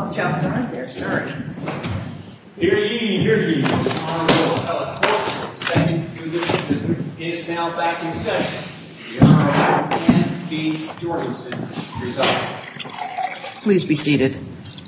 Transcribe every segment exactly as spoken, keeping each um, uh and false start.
Watch out behind there, sorry. Hear ye, hear ye. Honorable Appellate Court, second division is now back in session. The Honorable Ann B. Jorgensen presiding. Please be seated.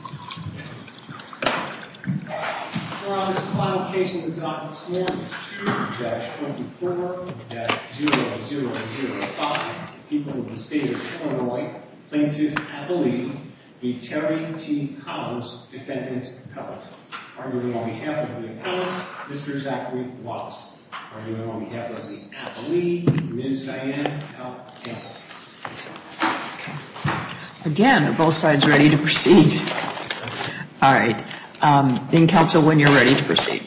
Your Honor, the final case in the docket this morning is two twenty-four zero zero zero five. People of the state of Illinois, plaintiff appellee, v. Terry T. Collins, defendant appellant. Arguing on behalf of the appellant, Mister Zachary Wallace. Arguing on behalf of the appellee, Miz Diane L. Campbell. Again, are both sides ready to proceed? All right. Um, in counsel, when you're ready to proceed.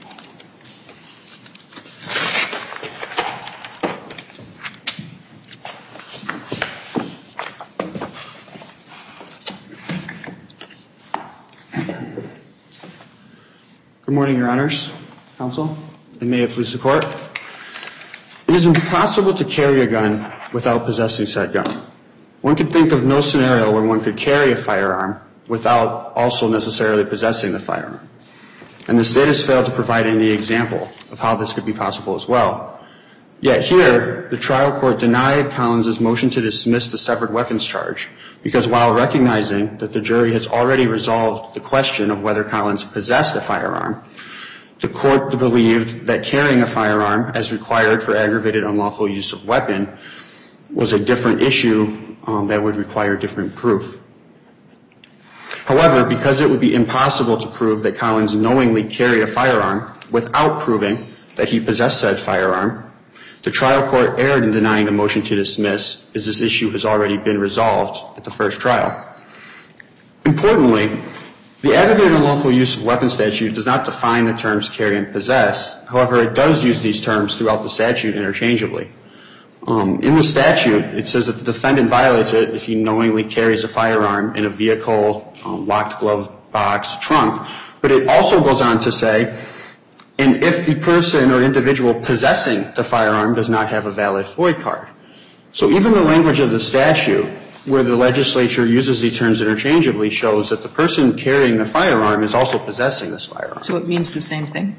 Good morning, Your Honors, Counsel, and may it please the Court. It is impossible to carry a gun without possessing said gun. One could think of no scenario where one could carry a firearm without also necessarily possessing the firearm. And the State has failed to provide any example of how this could be possible as well. Yet here, the trial court denied Collins' motion to dismiss the severed weapons charge because while recognizing that the jury has already resolved the question of whether Collins possessed a firearm, the court believed that carrying a firearm as required for aggravated unlawful use of weapon was a different issue um, that would require different proof. However, because it would be impossible to prove that Collins knowingly carried a firearm without proving that he possessed said firearm, the trial court erred in denying the motion to dismiss as this issue has already been resolved at the first trial. Importantly, the aggravated unlawful use of weapon statute does not define the terms carry and possess. However, it does use these terms throughout the statute interchangeably. Um, in the statute, it says that the defendant violates it if he knowingly carries a firearm in a vehicle, um, locked glove box, trunk. But it also goes on to say, and if the person or individual possessing the firearm does not have a valid FOID card. So even the language of the statute, where the legislature uses these terms interchangeably, shows that the person carrying the firearm is also possessing this firearm. So it means the same thing?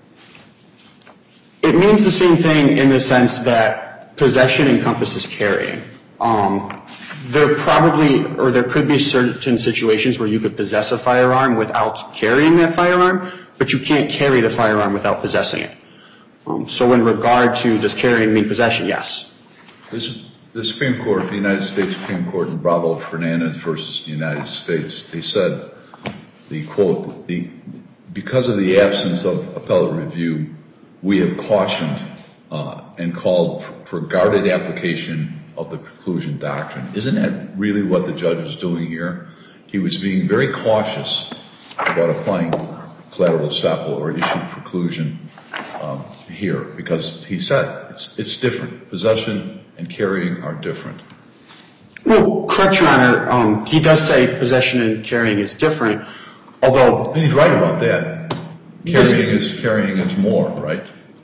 It means the same thing in the sense that possession encompasses carrying. Um, there probably, or there could be certain situations where you could possess a firearm without carrying that firearm, but you can't carry the firearm without possessing it. Um, so in regard to does carrying mean possession, yes. This, the Supreme Court, the United States Supreme Court in Bravo Fernandez versus the United States, they said, the quote, the, because of the absence of appellate review, we have cautioned uh, and called for guarded application of the preclusion doctrine. Isn't that really what the judge was doing here? He was being very cautious about applying collateral estoppel or issue preclusion um, here because he said it's, it's different. Possession and carrying are different. Well, correct, Your Honor. Um, he does say possession and carrying is different, although... And he's right about that. Carrying is carrying is more, right?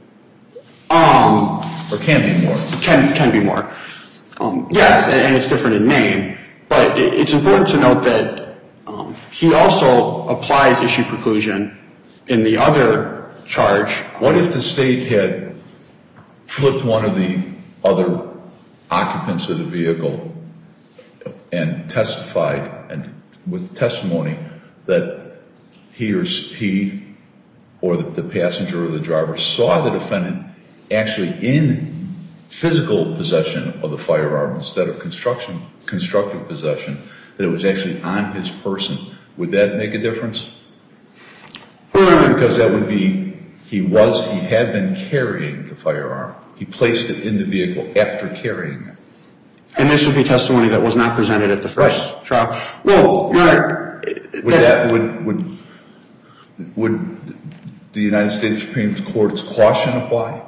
Um, or can be more. Can can be more. Um, yes, and, and it's different in name, but it, it's important to note that um, he also applies issue preclusion in the other charge. What if the state had flipped one of the other occupants of the vehicle and testified, and with testimony that he or he or the, the passenger or the driver saw the defendant actually in physical possession of the firearm instead of construction, constructive possession, that it was actually on his person? Would that make a difference? Because that would be, he was, he had been carrying the firearm. He placed it in the vehicle after carrying it. And this would be testimony that was not presented at the first right. trial. Well, Your Honor, would that, would, would, would the United States Supreme Court's caution apply?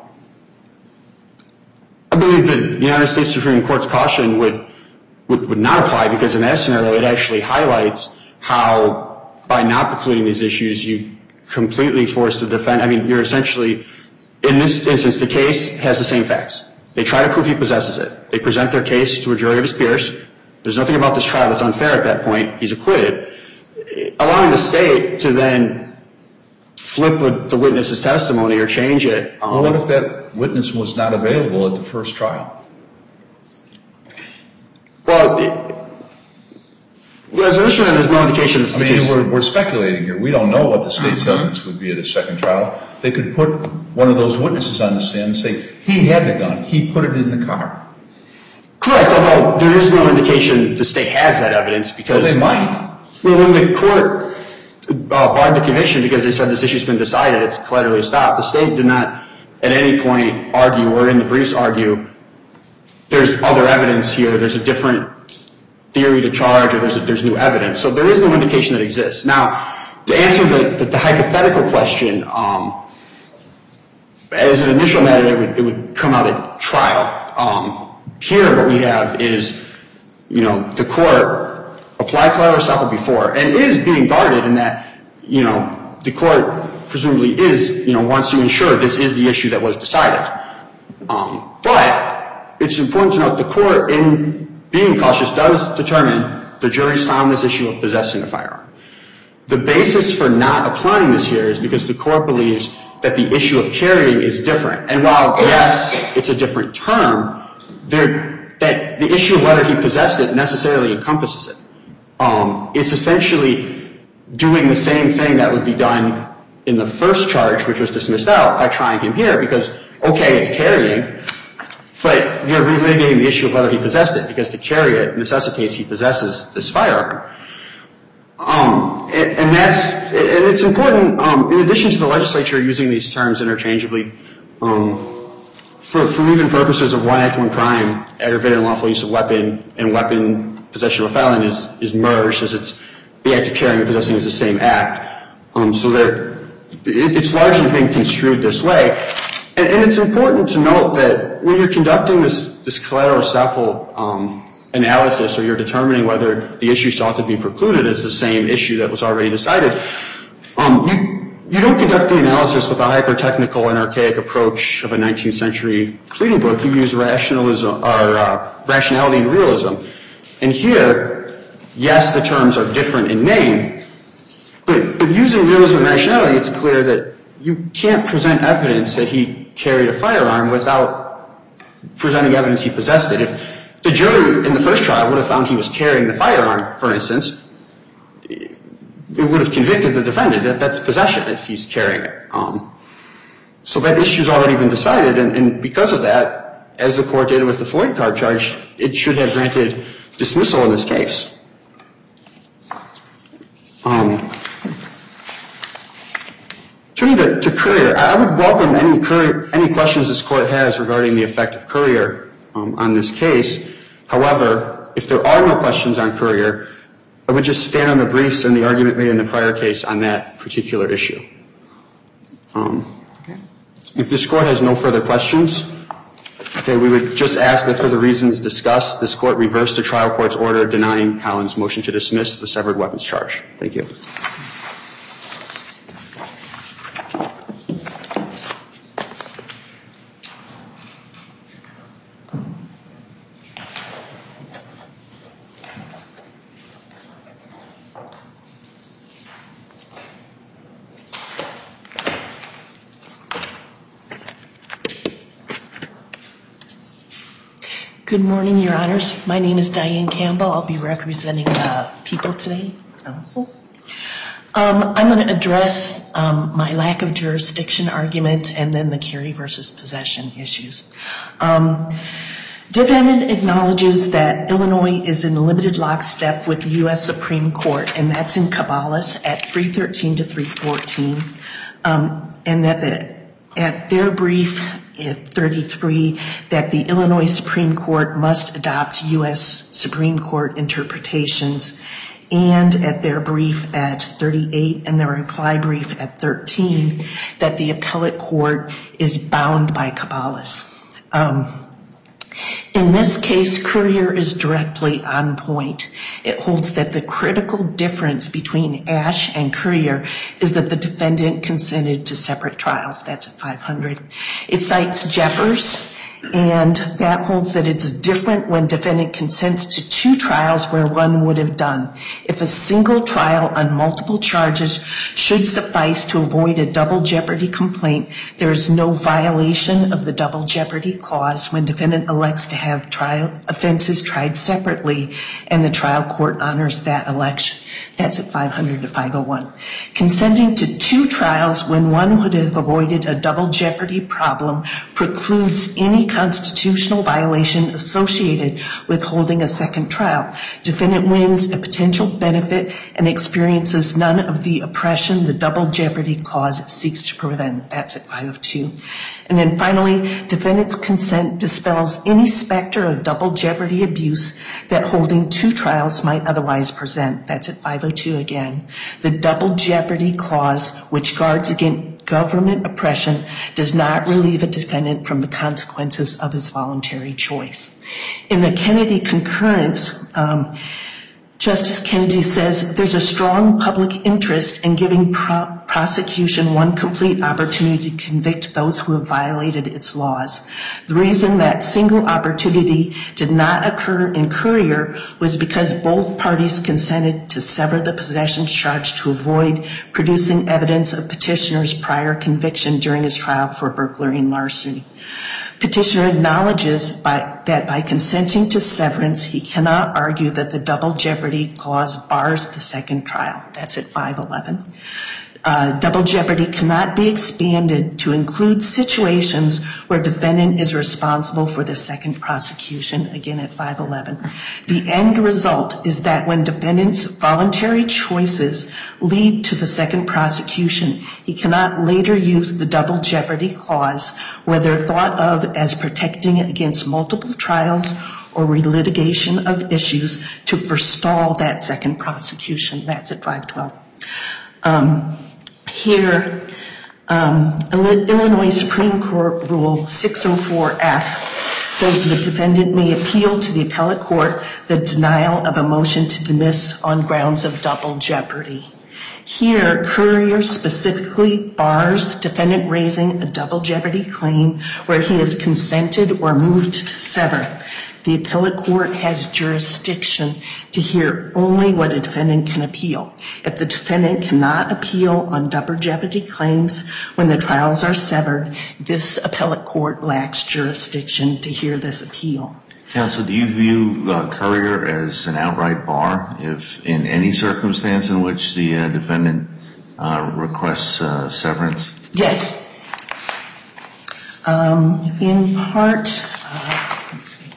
I believe the United States Supreme Court's caution would, would, would not apply because in that scenario it actually highlights how by not precluding these issues you completely force the defendant. I mean, you're essentially, in this instance, the case has the same facts. They try to prove he possesses it. They present their case to a jury of his peers. There's nothing about this trial that's unfair at that point. He's acquitted. allowing the state to then flip the witness's testimony or change it. Um, well, what if that witness was not available at the first trial? Well, it, as an instrument, there's no indication that's I the mean, case. we're, we're speculating here. We don't know what the state's Mm-hmm. evidence would be at a second trial. They could put one of those witnesses on the stand and say, he had the gun, he put it in the car. Correct, although there is no indication the state has that evidence because... Well, they might. Well, when the court uh, barred the conviction because they said this issue's been decided, it's collaterally stopped, the state did not at any point argue or in the briefs argue there's other evidence here, there's a different theory to charge, or there's, a, there's new evidence. So there is no indication that exists. Now, to answer the, the, the hypothetical question, um, as an initial matter, it would, it would come out at trial. Um, here, what we have is, you know, the court applied collateral estoppel before and is being guarded in that, you know, the court presumably is, you know, wants to ensure this is the issue that was decided. Um, but it's important to note the court, in being cautious, does determine the jury's found this issue of possessing a firearm. The basis for not applying this here is because the court believes that the issue of carrying is different. And while, yes, it's a different term, there, that the issue of whether he possessed it necessarily encompasses it. Um, it's essentially doing the same thing that would be done in the first charge, which was dismissed out, by trying him here, because, okay, it's carrying, but you're relitigating the issue of whether he possessed it, because to carry it necessitates he possesses this firearm. Um, and, and that's, and it's important, um, in addition to the legislature using these terms interchangeably, um, for, for even purposes of one act, one crime, aggravated unlawful use of weapon and weapon possession of a felon is, is merged, as it's the act of carrying and possessing is the same act. Um, so there, it, it's largely being construed this way. And, and it's important to note that when you're conducting this, this collateral estoppel um, analysis, or you're determining whether the issue sought to be precluded as the same issue that was already decided, um, you, you don't conduct the analysis with a hyper-technical and archaic approach of a nineteenth century pleading book. You use rationalism, or uh, rationality and realism. And here, yes, the terms are different in name, but, but using realism and rationality, it's clear that you can't present evidence that he carried a firearm without presenting evidence he possessed it. If the jury in the first trial would have found he was carrying the firearm, for instance, it would have convicted the defendant that that's possession if he's carrying it. Um, so that issue's already been decided, and, and because of that, as the court did with the Floyd card charge, it should have granted dismissal in this case. Um, Turning to, to Currier, I would welcome any, Currier, any questions this court has regarding the effect of Currier um, on this case. However, if there are no questions on Currier, I would just stand on the briefs and the argument made in the prior case on that particular issue. Um, okay. If this court has no further questions, okay, we would just ask that for the reasons discussed, this court reverse the trial court's order denying Collins' motion to dismiss the severed weapons charge. Thank you. Good morning, Your Honors. My name is Diane Campbell. I'll be representing the people today, counsel. Um, I'm going to address um, my lack of jurisdiction argument and then the carry versus possession issues. Um, defendant acknowledges that Illinois is in limited lockstep with the U S Supreme Court, and that's in Caballos at three thirteen to three fourteen, um, and that the, at their brief at thirty-three, that the Illinois Supreme Court must adopt U S Supreme Court interpretations, and at their brief at thirty-eight and their reply brief at thirteen, that the appellate court is bound by Caballos. Um, in this case, Currier is directly on point. It holds that the critical difference between Ash and Currier is that the defendant consented to separate trials. That's at five hundred. It cites Jeffers And that holds that it's different when defendant consents to two trials where one would have done. If a single trial on multiple charges should suffice to avoid a double jeopardy complaint, there is no violation of the double jeopardy clause when defendant elects to have trial offenses tried separately and the trial court honors that election. That's at five hundred to five oh one. Consenting to two trials when one would have avoided a double jeopardy problem precludes any constitutional violation associated with holding a second trial. Defendant wins a potential benefit and experiences none of the oppression the double jeopardy clause seeks to prevent. That's at five oh two. And then finally, defendant's consent dispels any specter of double jeopardy abuse that holding two trials might otherwise present. That's at five oh two again. The double jeopardy clause, which guards against government oppression, does not relieve a defendant from the consequences of his voluntary choice. In the Kennedy concurrence, um, Justice Kennedy says there's a strong public interest in giving pro- prosecution one complete opportunity to convict those who have violated its laws. The reason that single opportunity did not occur in Currier was because both parties consented to sever the possession charge to avoid producing evidence of petitioner's prior conviction during his trial for burglary and larceny. Petitioner acknowledges by, that by consenting to severance, he cannot argue that the double jeopardy clause bars the second trial. That's at five eleven. Uh, double jeopardy cannot be expanded to include situations where defendant is responsible for the second prosecution, again at five eleven. The end result is that when defendant's voluntary choices lead to the second prosecution, he cannot later use the double jeopardy clause, whether thought of as protecting against multiple trials or relitigation of issues, to forestall that second prosecution. That's at five twelve. Um, Here, um, Illinois Supreme Court Rule six oh four F says the defendant may appeal to the appellate court the denial of a motion to dismiss on grounds of double jeopardy. Here, Currier specifically bars defendant raising a double jeopardy claim where he has consented or moved to sever. The appellate court has jurisdiction to hear only what a defendant can appeal. If the defendant cannot appeal on double jeopardy claims when the trials are severed, this appellate court lacks jurisdiction to hear this appeal. Counsel, do you view uh, Currier as an outright bar if in any circumstance in which the uh, defendant uh, requests uh, severance? Yes. Um, in part, uh, let's see.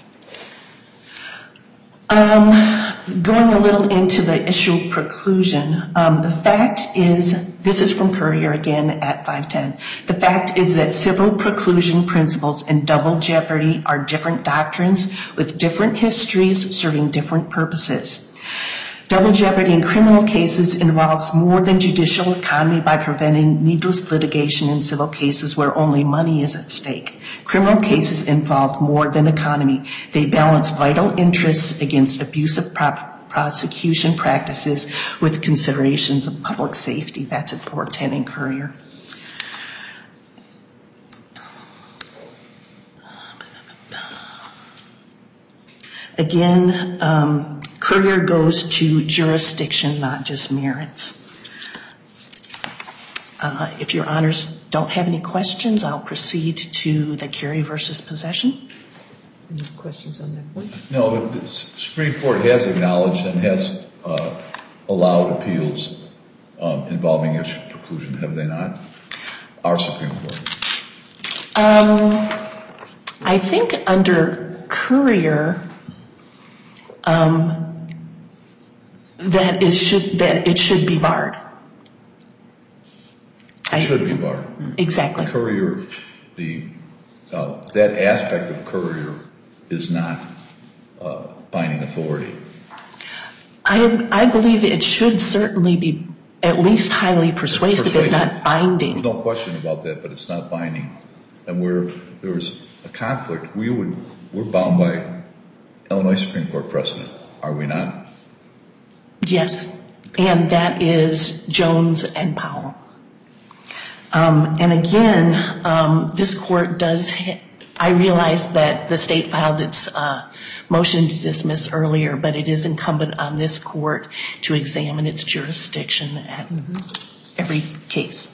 Um, going a little into the issue of preclusion, um, the fact is, this is from Currier again at five ten, the fact is that civil preclusion principles and double jeopardy are different doctrines with different histories serving different purposes. Double jeopardy in criminal cases involves more than judicial economy by preventing needless litigation in civil cases where only money is at stake. Criminal cases involve more than economy. They balance vital interests against abusive prop- prosecution practices with considerations of public safety. That's at four ten in Currier. Again, um, Currier goes to jurisdiction, not just merits. Uh, if your honors don't have any questions, I'll proceed to the Carey versus possession. Any questions on that point? No, but the Supreme Court has acknowledged and has uh, allowed appeals um, involving issue preclusion, have they not? Our Supreme Court. Um, I think under Currier, um, that it should that it should be barred. It I, should be barred. Exactly. Currier, the uh, that aspect of Currier is not uh, binding authority. I I believe it should certainly be at least highly persuasive, if not binding. There's no question about that, but it's not binding. And where there's a conflict, we would we're bound by Illinois Supreme Court precedent, are we not? Yes, and that is Jones and Powell. Um, and again, um, this court does ha- I realize that the state filed its uh, motion to dismiss earlier, but it is incumbent on this court to examine its jurisdiction at every case.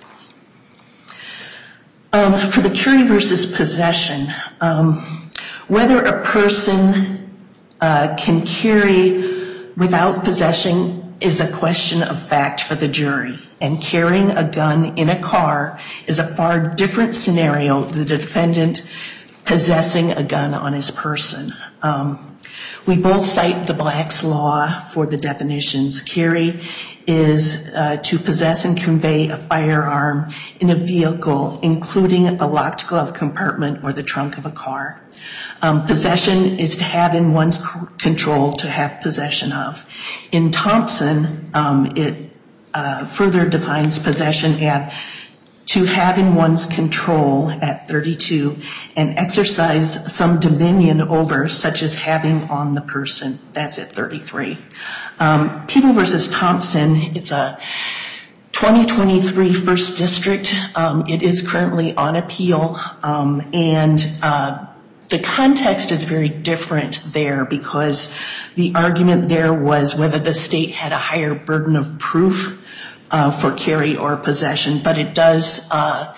Um, for the carry versus possession, um, whether a person uh, can carry without possession is a question of fact for the jury, and carrying a gun in a car is a far different scenario than the defendant possessing a gun on his person. Um, we both cite the Black's Law for the definitions. Carry is uh, to possess and convey a firearm in a vehicle, including a locked glove compartment or the trunk of a car. Um, possession is to have in one's c- control, to have possession of. In Thompson, um, it uh, further defines possession as to have in one's control at thirty-two and exercise some dominion over, such as having on the person. That's at thirty-three. Um, People versus Thompson, it's a twenty twenty-three First District. Um, it is currently on appeal, um, and uh, the context is very different there because the argument there was whether the state had a higher burden of proof uh, for carry or possession, but it does uh,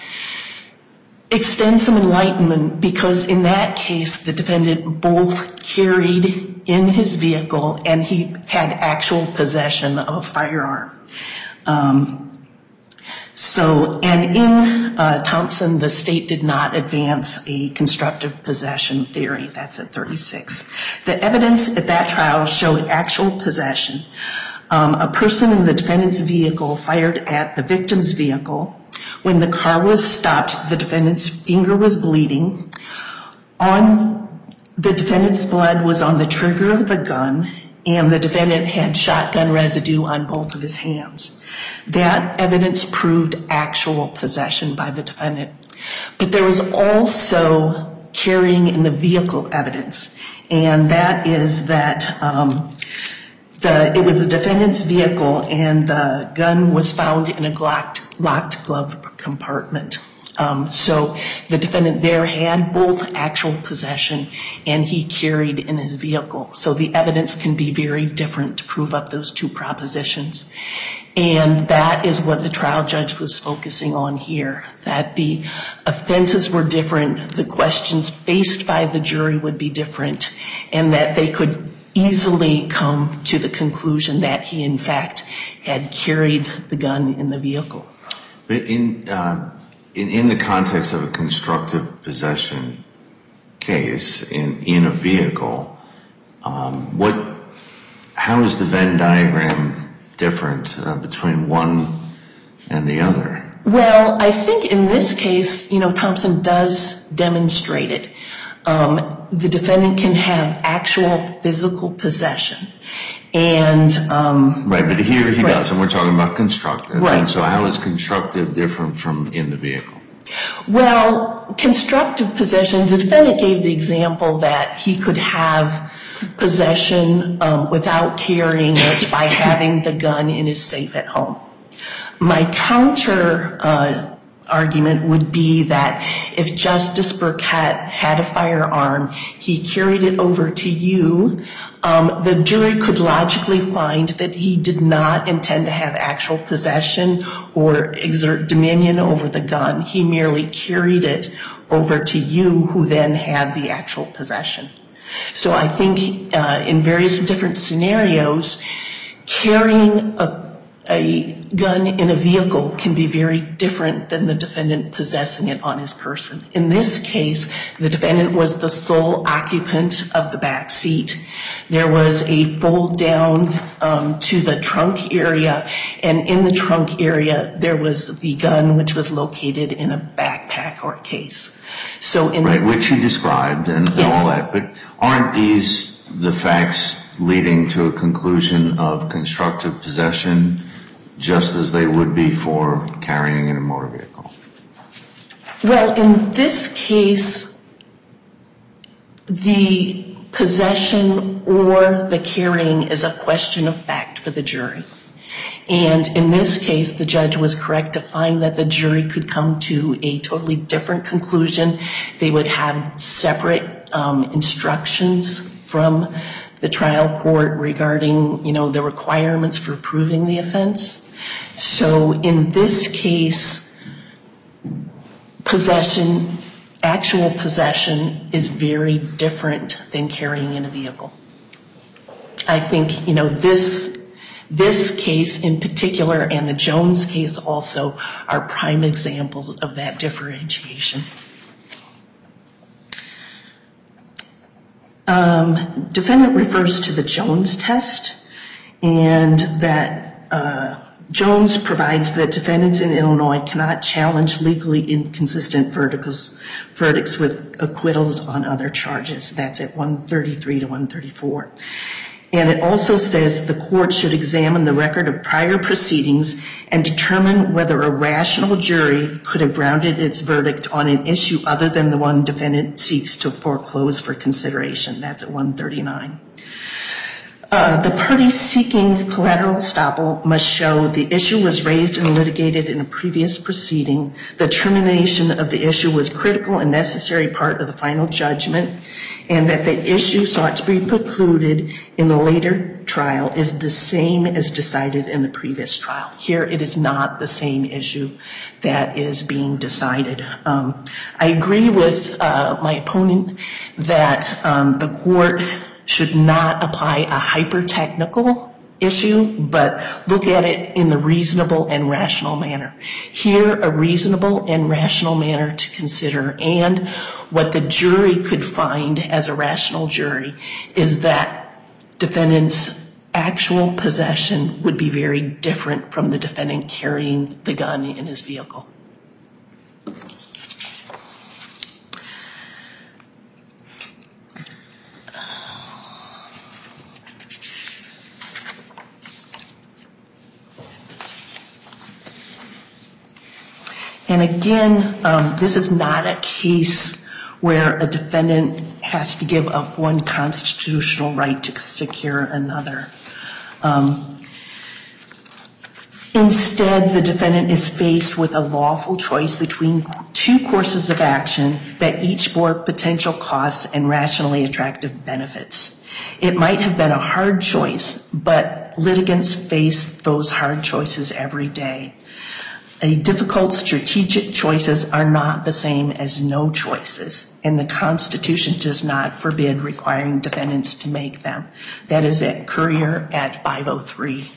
extend some enlightenment because in that case the defendant both carried in his vehicle and he had actual possession of a firearm. Um, So, and in uh, Thompson, the state did not advance a constructive possession theory. That's at thirty-six. The evidence at that trial showed actual possession. Um, a person in the defendant's vehicle fired at the victim's vehicle. When the car was stopped, the defendant's finger was bleeding. On the defendant's blood was on the trigger of the gun, and the defendant had shotgun residue on both of his hands. That evidence proved actual possession by the defendant. But there was also carrying in the vehicle evidence, and that is that um, the, it was the defendant's vehicle and the gun was found in a locked, locked glove compartment. Um, so the defendant there had both actual possession and he carried in his vehicle. So the evidence can be very different to prove up those two propositions. And that is what the trial judge was focusing on here, that the offenses were different, the questions faced by the jury would be different, and that they could easily come to the conclusion that he in fact had carried the gun in the vehicle. But in, uh In, in the context of a constructive possession case in, in a vehicle, um, what, how is the Venn diagram different uh, between one and the other? Well, I think in this case, you know, Thompson does demonstrate it. Um, the defendant can have actual physical possession. And um, right, but here he right. does, and we're talking about constructive. Right. And so how is constructive different from in the vehicle? Well, constructive possession, the defendant gave the example that he could have possession um, without carrying it by having the gun in his safe at home. My counter uh, argument would be that if Justice Burkett had a firearm, he carried it over to you, um, the jury could logically find that he did not intend to have actual possession or exert dominion over the gun. He merely carried it over to you, who then had the actual possession. So I think uh, in various different scenarios, carrying a A gun in a vehicle can be very different than the defendant possessing it on his person. In this case, the defendant was the sole occupant of the back seat. There was a fold down um, to the trunk area, and in the trunk area there was the gun, which was located in a backpack or case. So in right, which he described and, and Yeah. all that, but aren't these the facts leading to a conclusion of constructive possession just as they would be for carrying in a motor vehicle? Well, in this case, the possession or the carrying is a question of fact for the jury. And in this case, the judge was correct to find that the jury could come to a totally different conclusion. They would have separate um, instructions from the trial court regarding, you know, the requirements for proving the offense. So in this case, possession, actual possession is very different than carrying in a vehicle. I think, you know, this This case in particular and the Jones case also are prime examples of that differentiation. Um, defendant refers to the Jones test, and that uh, Jones provides that defendants in Illinois cannot challenge legally inconsistent verdicts, verdicts with acquittals on other charges. That's at one thirty-three to one thirty-four. And it also says the court should examine the record of prior proceedings and determine whether a rational jury could have grounded its verdict on an issue other than the one defendant seeks to foreclose for consideration. That's at one thirty-nine. Uh, the party seeking collateral estoppel must show the issue was raised and litigated in a previous proceeding, the termination of the issue was critical and necessary part of the final judgment, and that the issue sought to be precluded in the later trial is the same as decided in the previous trial. Here it is not the same issue that is being decided. Um, I agree with uh, my opponent that um, the court should not apply a hyper-technical issue, but look at it in the reasonable and rational manner. Here, a reasonable and rational manner to consider, and what the jury could find as a rational jury is that defendant's actual possession would be very different from the defendant carrying the gun in his vehicle. And again, um, this is not a case where a defendant has to give up one constitutional right to secure another. Um, instead, the defendant is faced with a lawful choice between two courses of action that each bore potential costs and rationally attractive benefits. It might have been a hard choice, but litigants face those hard choices every day. A difficult strategic choices are not the same as no choices, and the Constitution does not forbid requiring defendants to make them. That is at Courier at five oh three.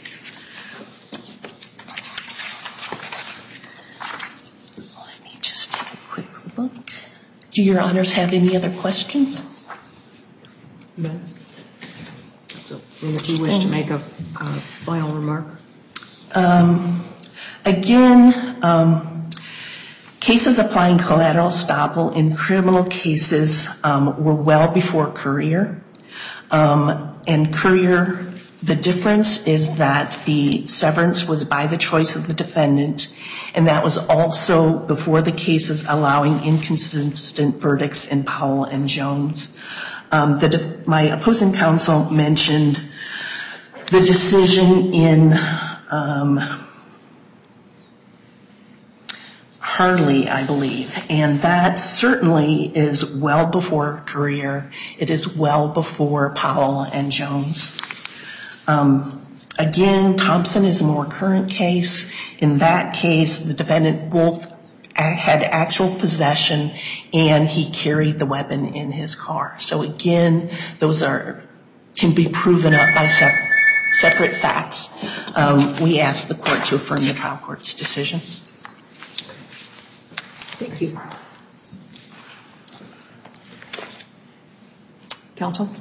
Let me just take a quick look. Do your honors have any other questions? No. So, if you wish to make a, a final remark. Um, Again, um, cases applying collateral estoppel in criminal cases um, were well before Courier. Um, and Courier, the difference is that the severance was by the choice of the defendant, and that was also before the cases allowing inconsistent verdicts in Powell and Jones. Um, the def- my opposing counsel mentioned the decision in um, Harley, I believe, and that certainly is well before Courier. It is well before Powell and Jones. Um, again, Thompson is a more current case. In that case, the defendant both had actual possession and he carried the weapon in his car. So again, those are can be proven up by separate, separate facts. Um, we ask the court to affirm the trial court's decision. Thank you. Counsel?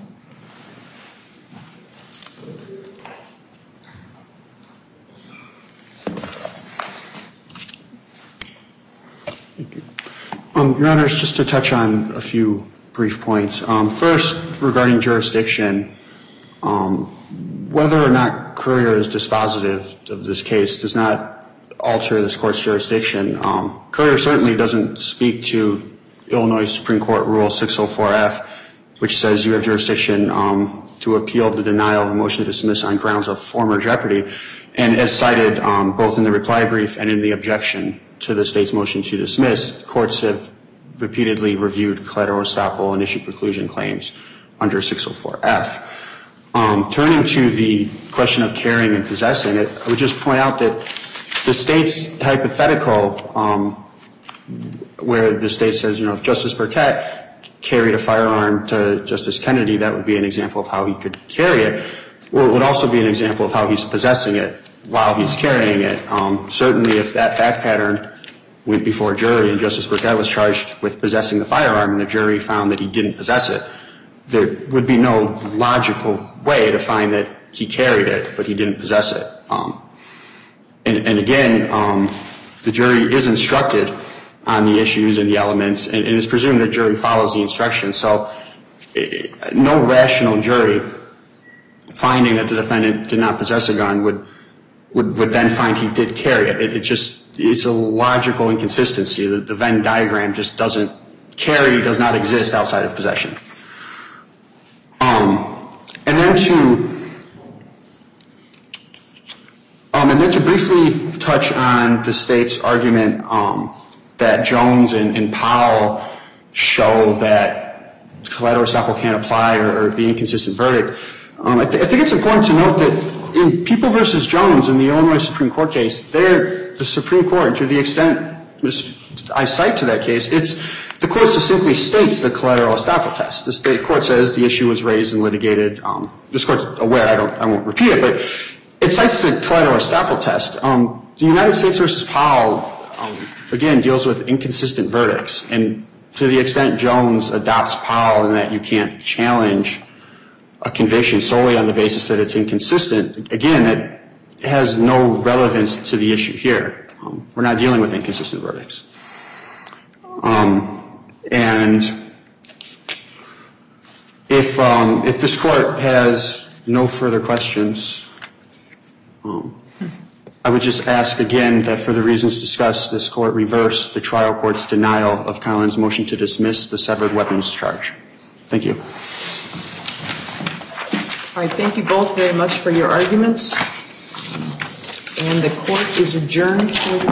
Thank you. Um, Your Honors, just to touch on a few brief points. Um, first, regarding jurisdiction, um, whether or not Courier is dispositive of this case does not alter this court's jurisdiction. Um, Courier certainly doesn't speak to Illinois Supreme Court Rule six oh four F, which says you have jurisdiction um, to appeal the denial of a motion to dismiss on grounds of former jeopardy. And as cited um, both in the reply brief and in the objection to the state's motion to dismiss, courts have repeatedly reviewed collateral estoppel and issue preclusion claims under six oh four F. Um, turning to the question of carrying and possessing it, I would just point out that the state's hypothetical, um, where the state says, you know, if Justice Burkett carried a firearm to Justice Kennedy, that would be an example of how he could carry it. Well, it would also be an example of how he's possessing it while he's carrying it. Um, certainly, if that fact pattern went before a jury and Justice Burkett was charged with possessing the firearm and the jury found that he didn't possess it, there would be no logical way to find that he carried it, but he didn't possess it. Um, and, and again, um, the jury is instructed on the issues and the elements, and, and it's presumed the jury follows the instructions. So it, no rational jury finding that the defendant did not possess a gun would would, would then find he did carry it. It, it just, it's a logical inconsistency. The, the Venn diagram just doesn't, carry does not exist outside of possession. Um, and then to, um, and then to briefly touch on the state's argument um, that Jones and, and Powell show that collateral estoppel can't apply or, or the inconsistent verdict. Um, I, th- I think it's important to note that in People versus Jones in the Illinois Supreme Court case, there, the Supreme Court, to the extent I cite to that case, it's, the court succinctly states the collateral estoppel test. The state court says the issue was raised and litigated. Um, this court's aware, I don't, I won't repeat it, but it cites the collateral estoppel test. Um, the United States versus Powell, um, again, deals with inconsistent verdicts. And to the extent Jones adopts Powell in that you can't challenge a conviction solely on the basis that it's inconsistent, again, it has no relevance to the issue here. Um, we're not dealing with inconsistent verdicts. Um, and if um, if this court has no further questions, um, I would just ask again that for the reasons discussed, this court reverse the trial court's denial of Collins' motion to dismiss the severed weapons charge. Thank you. All right, thank you both very much for your arguments. And the court is adjourned for the